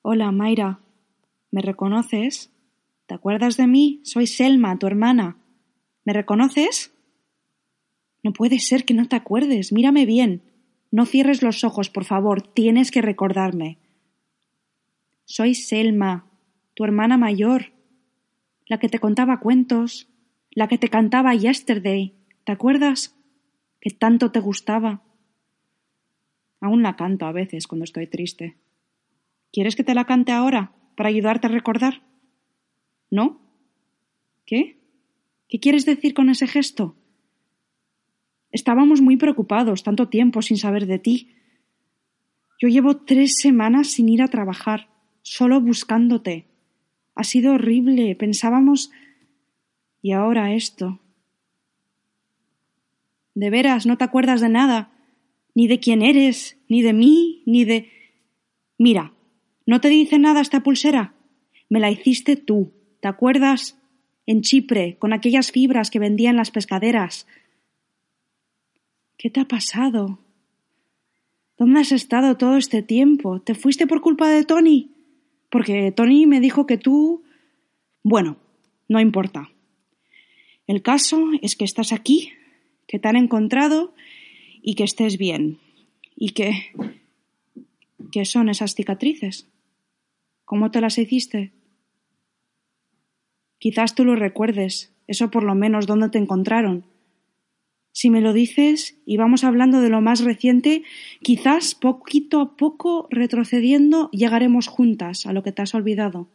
Hola, Mayra. ¿Me reconoces? ¿Te acuerdas de mí? Soy Selma, tu hermana. ¿Me reconoces? No puede ser que no te acuerdes. Mírame bien. No cierres los ojos, por favor. Tienes que recordarme. Soy Selma, tu hermana mayor. La que te contaba cuentos. La que te cantaba Yesterday. ¿Te acuerdas? Que tanto te gustaba. Aún la canto a veces cuando estoy triste. ¿Quieres que te la cante ahora, para ayudarte a recordar? ¿No? ¿Qué? ¿Qué quieres decir con ese gesto? Estábamos muy preocupados, tanto tiempo sin saber de ti. Yo llevo 3 semanas sin ir a trabajar, solo buscándote. Ha sido horrible, pensábamos... Y ahora esto. ¿De veras no te acuerdas de nada? Ni de quién eres, ni de mí, ni de... Mira, ¿no te dice nada esta pulsera? Me la hiciste tú, ¿te acuerdas? En Chipre, con aquellas fibras que vendía en las pescaderas. ¿Qué te ha pasado? ¿Dónde has estado todo este tiempo? ¿Te fuiste por culpa de Tony? Porque Tony me dijo que tú... Bueno, no importa. El caso es que estás aquí, que te han encontrado y que estés bien. Y que... ¿Qué son esas cicatrices? ¿Cómo te las hiciste? Quizás tú lo recuerdes, eso por lo menos dónde te encontraron. Si me lo dices y vamos hablando de lo más reciente, quizás poquito a poco retrocediendo llegaremos juntas a lo que te has olvidado.